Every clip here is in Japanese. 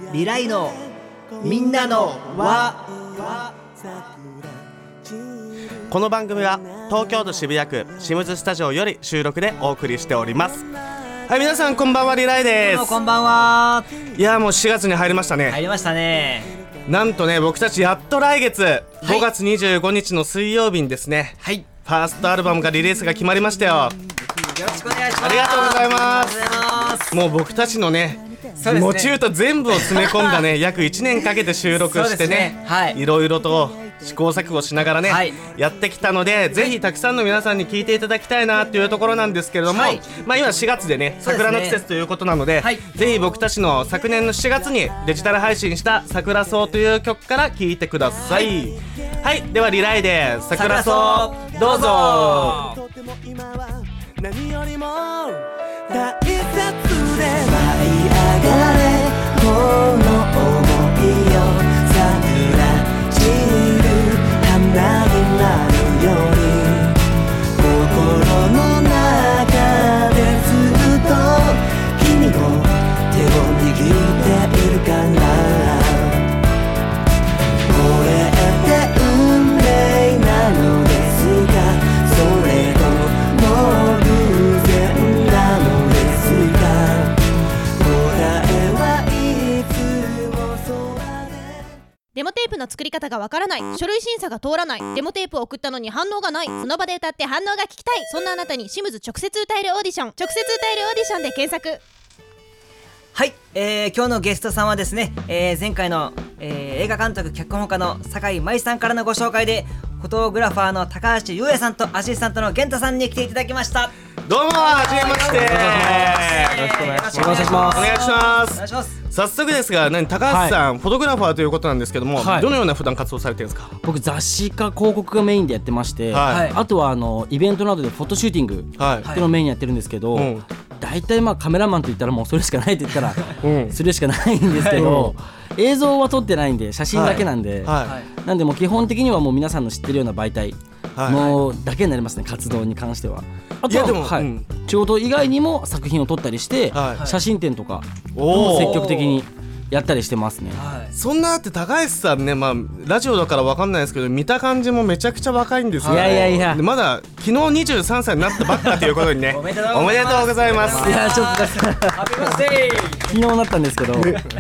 リライのみんなの輪。 この番組は東京都渋谷区シムズスタジオより収録でお送りしております。はい、皆さんこんばんは、リライです。 こんばんは。 いやもう4月に入りましたね。 入りましたね。 なんとね、僕たちやっと来月5月25日の水曜日にですね、 はい、 ファーストアルバムがリリースが決まりましたよ。 よろしくお願いします。 ありがとうございます。もう僕たちのね、持ち歌全部を詰め込んだね約1年かけて収録してね、はい、いろいろと試行錯誤しながらね、はい、やってきたので、ぜひたくさんの皆さんに聴いていただきたいなというところなんですけれども、はい、まあ今4月でね、桜の季節ということなので、はい、ぜひ僕たちの昨年の7月にデジタル配信した桜草という曲から聴いてください。はい、ではリライで桜草どうぞ。 何よりも大切で舞い上がれこの想いよ、桜散る花になるように、心の中でずっと君の手を握っているから、これって運命なのですが、それとも偶然なのですか、答えはいつも空で。 デモテープの作り方がわからない、書類審査が通らない、デモテープを送ったのに反応がない、その場で歌って反応が聞きたい、そんなあなたにシムズ直接歌えるオーディション、直接歌えるオーディションで検索。 はい、今日のゲストさんはですね、前回の、映画監督脚本家の酒井舞さんからのご紹介で、フォトグラファーの高橋優也さんとアシスタントの源太さんに来ていただきました。 どうも、はじめまして。よろしくお願いします。 お願いします。早速ですが、高橋さん、フォトグラファーということなんですけども、どのような普段活動されてるんですか？ 僕雑誌か広告がメインでやってまして、あとはイベントなどでフォトシューティングっていうのをメインにやってるんですけど、大体まあカメラマンといったらもうそれしかないって言ったらそれしかないんですけど、映像は撮ってないんで写真だけなんで、なんでもう基本的にはもう皆さんの知ってるような媒体のだけになりますね、活動に関しては。あとは仕事以外にも作品を撮ったりして、写真展とか積極的にやったりしてますね。 そんなって高橋さんね、まあラジオだから分かんないですけど、見た感じもめちゃくちゃ若いんですよ。 いやまだ昨日23歳になったばっかということにねおめでとうございます。 いやちょっと昨日なったんですけど、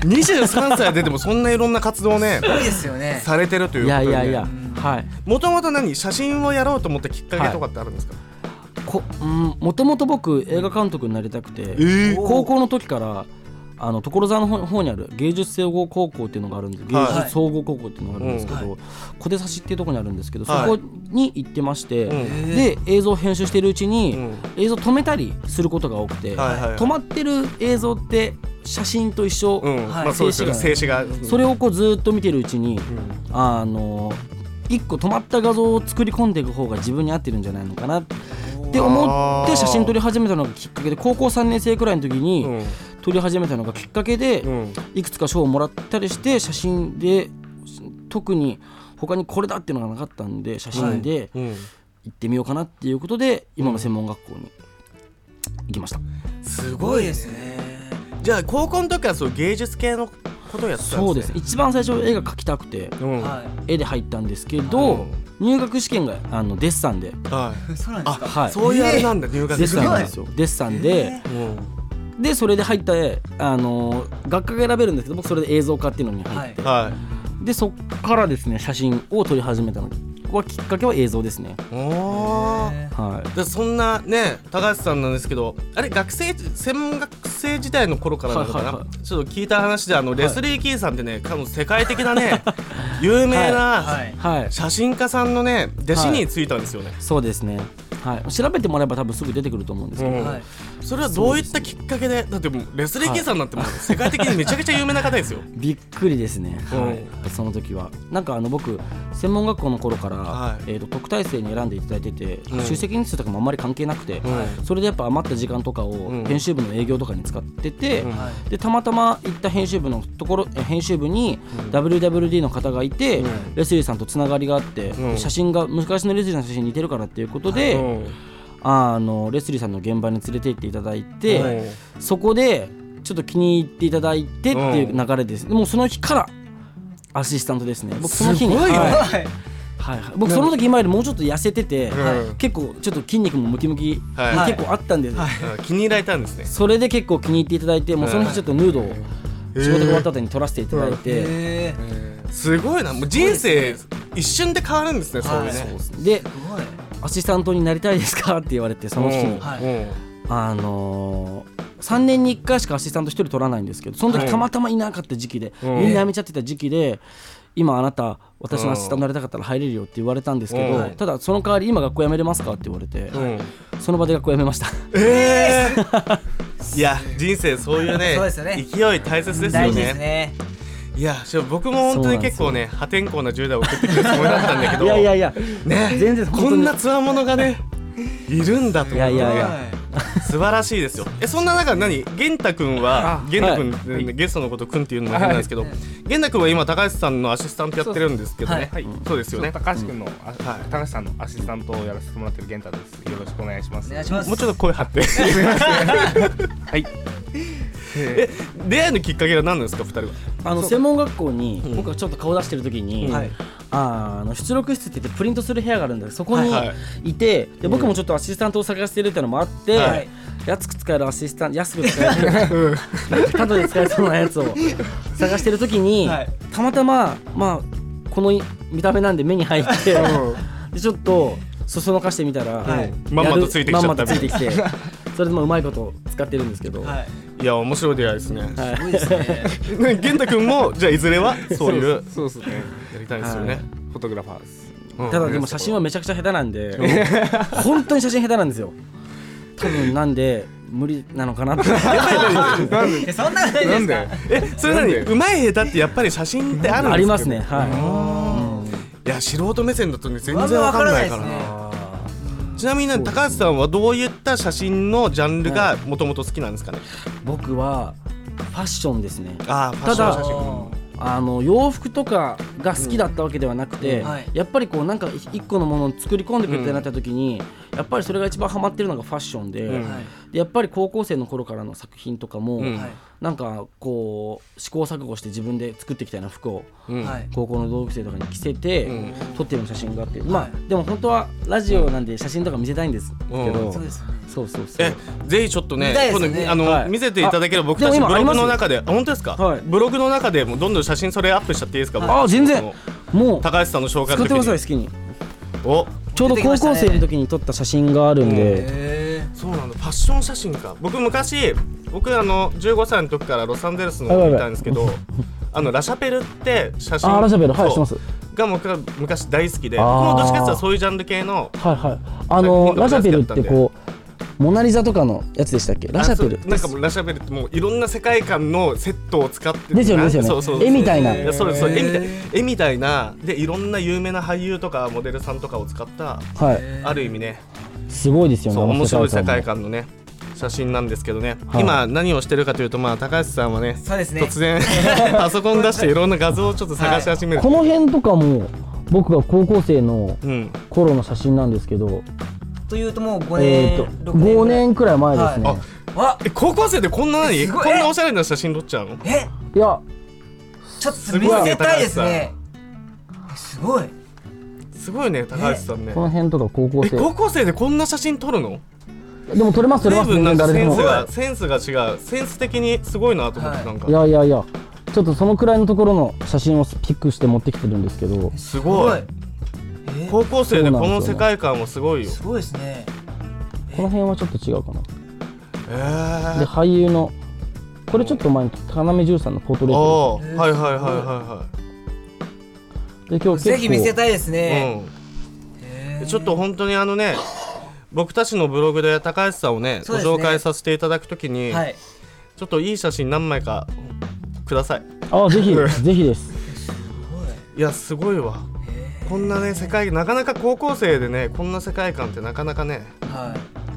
23歳ででもそんないろんな活動をねすごいですよね、 されてるということで、 いやはい。 もともと写真をやろうと思ったきっかけとかってあるんですか？ もともと僕映画監督になりたくて、高校の時から所沢の方にある芸術総合高校っていうのがあるんです、芸術総合高校っていうのがあるんですけど、小手差しっていうところにあるんですけど、そこに行ってまして、で映像を編集しているうちに、映像止めたりすることが多くて、止まってる映像って写真と一緒、静止がそれをこうずっと見てるうちに、一個止まった画像を作り込んでいく方が自分に合ってるんじゃないのかなって思って写真撮り始めたのがきっかけで、高校3年生くらいの時に撮り始めたのがきっかけで、いくつか賞をもらったりして、写真で特に他にこれだっていうのがなかったんで、写真で行ってみようかなっていうことで今の専門学校に行きました。 すごいですね。じゃあ高校の時はそう芸術系のことをやってたんですね。 そうです。一番最初絵が描きたくて、絵で入ったんですけど、入学試験がデッサンで、 そうなんですか？ そういうあれなんだ、入学試験なんですよ。 デッサンで、それで入った学科が選べるんですけど、僕それで映像科っていうのに入って、でそっからですね写真を撮り始めたのはきっかけは映像ですね。 でそんなね高橋さんなんですけど、あれ専門学生時代の頃からなのかな、ちょっと聞いた話でレスリー・キーさんってね、世界的なね有名な写真家さんのね弟子についたんですよね。 そうですね。調べてもらえば多分すぐ出てくると思うんですけど、 それはどういったきっかけで？だってもうレスリー・キーさんなんてもう世界的にめちゃくちゃ有名な方ですよ。 びっくりですね。その時はなんか僕専門学校の頃から、特待生に選んでいただいてて、出席日数とかもあんまり関係なくて、それでやっぱ余った時間とかを編集部の営業とかに使ってて、でたまたま行った編集部に WWD の方がいて、レスリーさんとつながりがあって、写真が昔のレスリーさんの写真に似てるからっていうことで、レスリーさんの現場に連れて行っていただいて、そこでちょっと気に入っていただいてっていう流れです。もうその日からアシスタントですね。僕その日に、僕その時今よりもうちょっと痩せてて、結構ちょっと筋肉もムキムキ結構あったんで、 気に入られたんですね。 それで結構気に入っていただいて、もうその日ちょっとヌードを仕事が終わった後に撮らせていただいて、 すごいな。もう人生一瞬で変わるんですね。そういうね。 でアシスタントになりたいですかって言われて、その日に3年に1回しかアシスタント1人取らないんですけど、その時たまたまいなかった時期で、みんな辞めちゃってた時期で、今あなた私のアシスタントになりたかったら入れるよって言われたんですけど、ただその代わり今学校辞めれますかって言われて、その場で学校辞めました。 いや人生そういうね勢い大切ですよね。いや僕も本当に結構ね破天荒な10代を送ってくるつもりだったんだけど、 いやね、 全然こんなつわものがねいるんだと思う。素晴らしいですよ。そんな中源太くんはゲストのことくんっていうのも変なんですけど、源太くんは今高橋さんのアシスタントやってるんですけどね。そうですよね。 高橋くんの高橋さんのアシスタントをやらせてもらってる源太です。よろしくお願いします。 もうちょっと声張って。はい。出会いのきっかけは何なんですか、2人は。 専門学校に僕がちょっと顔出してる時に、出力室って言ってプリントする部屋があるんだけど、そこにいて、で僕もちょっとアシスタントを探してるっていうのもあって、安く使えるアシスタント、安く使えるただで使えそうなやつを探してる時に、たまたまこの見た目なんで目に入ってでちょっとそそのかしてみたら、 まんまとついてきちゃった。 それでもうまいこと使ってるんですけど、 いや面白い出会いですね。すごいですね。源太くんもじゃあいずれはそういうそうですね、 やりたいですよね。 フォトグラファーです。 ただでも写真はめちゃくちゃ下手なんで、本当に写真下手なんですよ。多分なんで無理なのかなって。 そんなことないですか。 それなにうまい下手ってやっぱり写真ってあるんですか。 ありますね。 いや素人目線だとね全然わからないからな。ちなみに高橋さんはどういった写真のジャンルがもともと好きなんですかね。 僕はファッションですね。 ただ洋服とかが好きだったわけではなくて、やっぱりこうなんか一個のものを作り込んでくれってなった時に、やっぱりそれが一番ハマってるのがファッションで、やっぱり高校生の頃からの作品とかも、なんかこう試行錯誤して自分で作ってきたような服を高校の同級生とかに着せて撮ってる写真があって、でも本当はラジオなんで写真とか見せたいんですけど、そうぜひちょっとね見せていただければ僕たちブログの中で、本当ですか。ブログの中でもどんどん写真それアップしちゃっていいですか。 全然もう高橋さんの紹介の時に使ってください、好きに。ちょうど高校生の時に撮った写真があるんで。 そうなんだ、ファッション写真か。僕15歳の時からロサンゼルスの方にいたんですけど、ラシャペルって写真ラシャペルしてますが僕は昔大好きで、僕もどっちかっていうとそういうジャンル系のラシャペルってこうモナリザとかのやつでしたっけ。ラシャペルなんかラシャペルってもういろんな世界観のセットを使ってですよね。絵みたいな。 絵みたいなで、いろんな有名な俳優とかモデルさんとかを使った、ある意味ねすごいですよね。 面白い世界観のね写真なんですけどね、今何をしてるかというと、高橋さんはね突然パソコン出していろんな画像をちょっと探し始める。 この辺とかも僕が高校生の頃の写真なんですけど、 というともう5 年くらい前ですね。 高校生でこんなおしゃれな写真撮っちゃうの。 いやちょっと見せたいですね。すごいね高橋さんね。 この辺とか高校生でこんな写真撮るの。 でも撮れます。 センスが違う。センス的にすごいなと思って。なんかいやちょっとそのくらいのところの写真をピックして持ってきてるんですけど、 すごい。高校生でこの世界観はすごいよ。 すごいですね。 この辺はちょっと違うかな。で俳優のこれちょっと前に要潤さんのポートレートです。で今日ぜひ見せたいですね。 ちょっと本当に僕たちのブログで高橋さんをねご紹介させていただくときに、ちょっといい写真何枚かください。 ぜひです。 いやすごいわ。こんなね世界、なかなか高校生でねこんな世界観ってなかなかね。か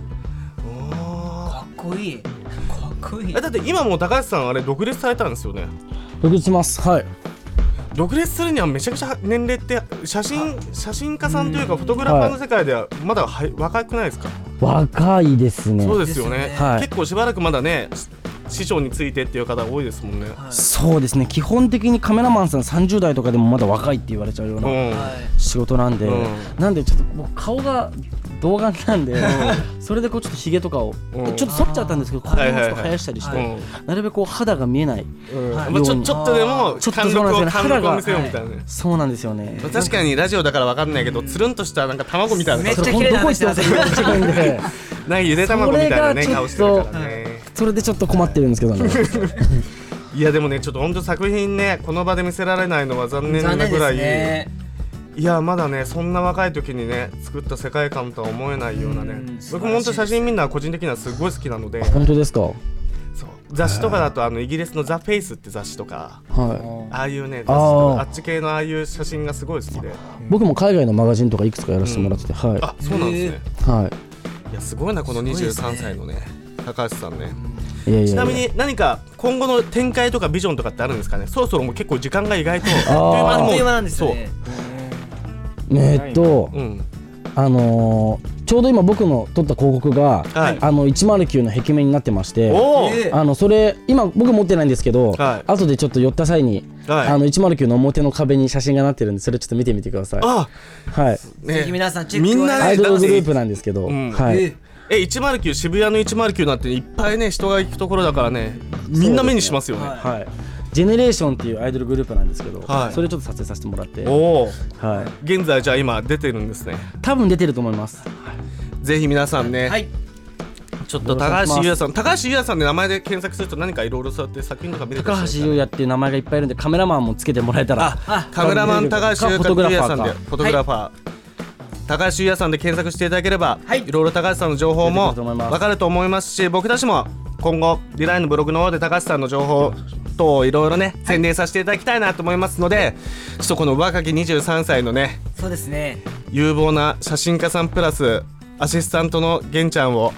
っこいい。 だって今もう高橋さんあれ独立されたんですよね。 独立します。 独立するにはめちゃくちゃ年齢って写真家さんというかフォトグラファーの世界ではまだ若くないですか。 若いですね。 そうですよね。結構しばらくまだね師匠についてっていう方多いですもんね。 そうですね、基本的にカメラマンさん30代とかでもまだ若いって言われちゃうような仕事なんで、なんでちょっと僕顔が童顔なんで、それでこうちょっとヒゲとかをちょっと剃っちゃったんですけど、これをちょっと生やしたりして、なるべくこう肌が見えないように、 ちょっとでも貫禄を見せようみたいなね。 そうなんですよね。 確かにラジオだから分かんないけど、つるんとしたなんか卵みたいな、 めっちゃ綺麗な話なんですよ。 なんかゆで卵みたいなね顔してるからね。 それでちょっと困ってるんですけどね。 いやでもね、ちょっと本当作品ね、この場で見せられないのは残念なぐらい、いやまだね、そんな若い時にね作った世界観とは思えないようなね。僕も本当写真見るのは個人的にはすごい好きなので。 本当ですか。 そう雑誌とかだとイギリスのザ・フェイスって雑誌とか、ああいうね、あっち系のああいう写真がすごい好きで、 僕も海外のマガジンとかいくつかやらせてもらってて、はい。 あ、そうなんですね。 はい。 いやすごいな、この23歳のね高橋さんね。 ちなみに何か今後の展開とかビジョンとかってあるんですかね。そろそろもう結構時間が意外とあっという間なんですよね。 ちょうど今僕の撮った広告が、109の壁面になってまして、それ今僕持ってないんですけど、後でちょっと寄った際に、109の表の壁に写真がなってるんで、それちょっと見てみてください。はい。 ぜひ皆さんチェックを。 アイドルグループなんですけど、はい。 109、渋谷の109なんていっぱいね人が行くところだからね、みんな目にしますよね。 はい。ジェネレーションっていうアイドルグループなんですけど、それちょっと撮影させてもらって、 現在じゃあ今出てるんですね。 多分出てると思います。 ぜひ皆さんね、ちょっと高橋優也さん、高橋優也さんで名前で検索すると何かいろいろそうやって作品とか見れたりする。 高橋優也っていう名前がいっぱいいるんで、カメラマンもつけてもらえたら。 カメラマン高橋優也さんで、フォトグラファー高橋優也さんで検索していただければ、いろいろ高橋さんの情報も分かると思いますし、僕たちも今後リラインのブログの方で高橋さんの情報といろいろね宣伝させていただきたいなと思いますので、ちょっとこの若き23歳のね、 そうですね、 有望な写真家さんプラスアシスタントの玄ちゃんを、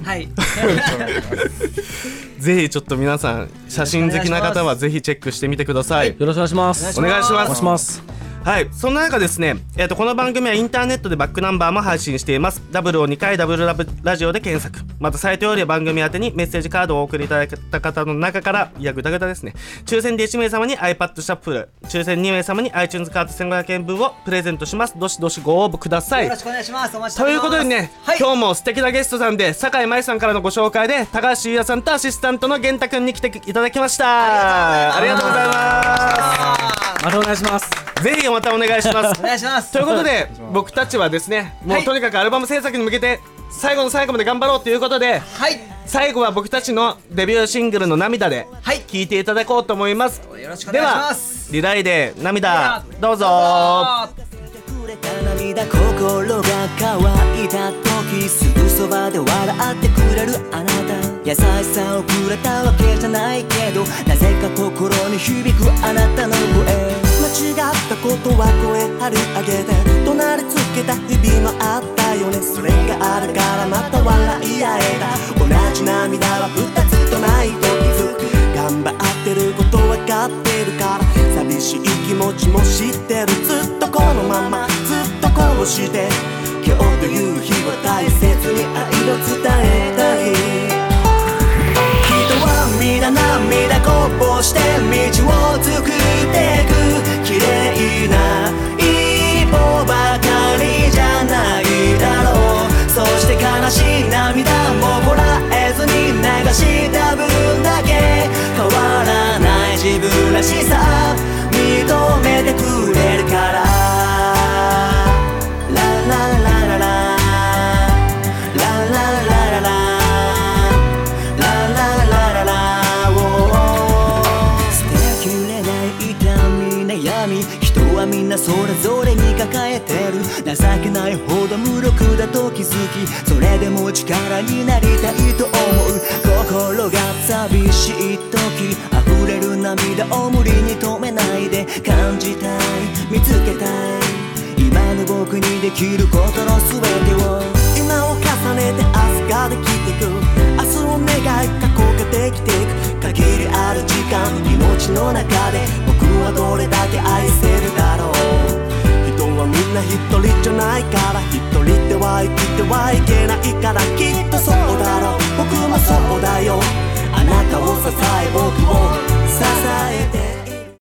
ぜひちょっと皆さん写真好きな方はぜひチェックしてみてください。 よろしくお願いします。 お願いします。はい、そんな中ですね、この番組はインターネットでバックナンバーも配信しています。ダブルを2回ダブルラジオで検索、またサイトより番組宛てにメッセージカードをお送りいただいた方の中から、いやグダグダですね、抽選で1名様に iPad シャッフル、抽選2名様に iTunes カード1500円分をプレゼントします。どしどしご応募ください。 よろしくお願いします。お待ちしておとります。 いうことでね、今日も素敵なゲストさんで坂井舞さんからのご紹介で高橋優也さんとアシスタントの玄太くんに来ていただきました。ありがとうございます。 またお願いします。 ぜひまたお願いします。 お願いします。 ということで僕たちはですね、もうとにかくアルバム制作に向けて最後の最後まで頑張ろうということで、最後は僕たちのデビューシングルの涙で聴いていただこうと思います。 よろしくお願いします。 ではリライで涙どうぞ。 涙、心が乾いた時、すぐそばで笑ってくれるあなた、優しさをくれたわけじゃないけど、なぜか心に響くあなたの声、間違ったことは声張り上げて怒鳴りつけた日々もあったよね。それがあるからまた笑い合えた。同じ涙は二つとないと気づく。頑張ってること分かってるから、寂しい気持ちも知ってる。ずっとこのままずっとこうして、今日という日は大切に愛を伝えたい。人は皆涙こぼして道を作ってく。綺麗な一歩ばかりじゃないだろう。そして悲しい涙もこらえずに流した分だけ、変わらない自分らしさ認めてくれるから。ララララララララララララララ、捨てきれない痛み悩み、人はみんなそれぞれに抱えてる。情けないほど無力だと気づき、それでも力になりたいと思う。心が寂しい時、溢れる涙を無理に止めないで、感じたい見つけたい今の僕にできることの全てを。今を重ねて明日ができていく。明日を願い過去ができていく。限りある時間命の中で僕はどれだけ愛せるだろう。人はみんな一人じゃないから、一人では生きてはいけないから、きっとそうだろう。僕もそうだよ。 あなたを支え僕を支えて